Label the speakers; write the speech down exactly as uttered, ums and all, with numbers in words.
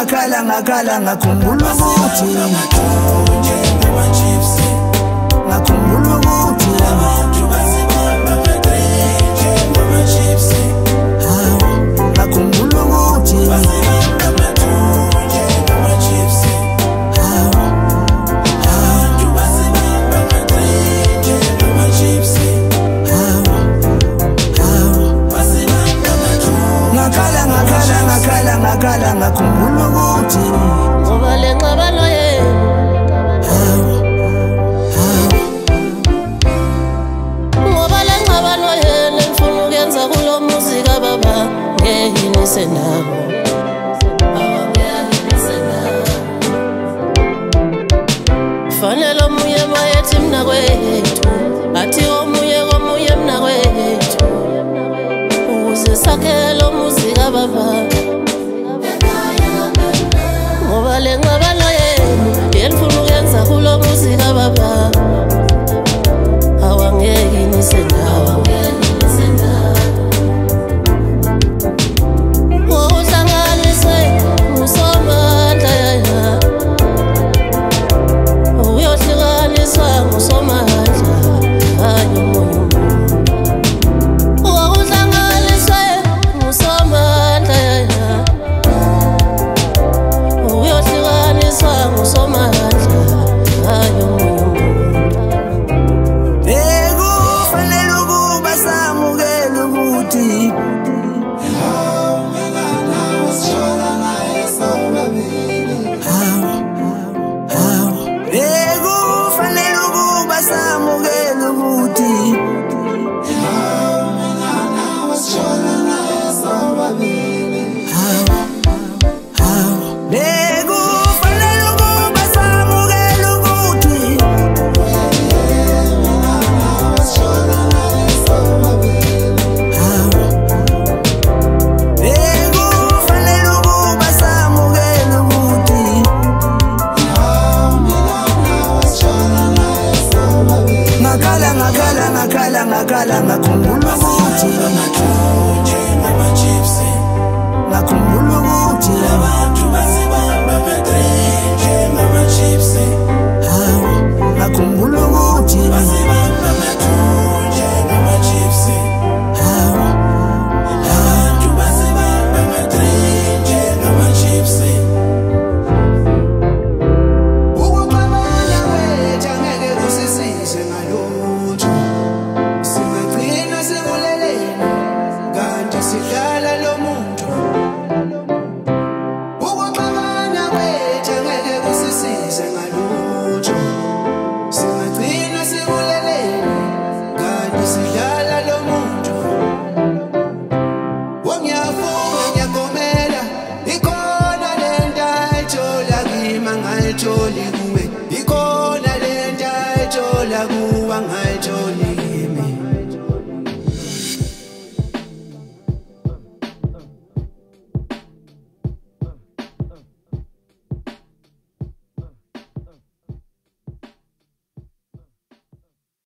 Speaker 1: ngakhala ngakhala ngakhumbula ukuthi ngakhumbula ukuthi abantu bazibamba ngadrinje ngama chips hawo ngakhumbula ukuthi bazibamba ngadrinje ngama chips hawo abantu bazibamba ngadrinje ngama chips hawo hawo bazibamba ngadrinje ngakhala ngakhala ngakhala ngakhala ngakhumbula ukuthi ngoba le ngxabano yenu hawo ngoba le ngxabano yenu ngifuna ukuyenza kulo muzika baba ngehini nawo fanele omunye mayethi mina kwe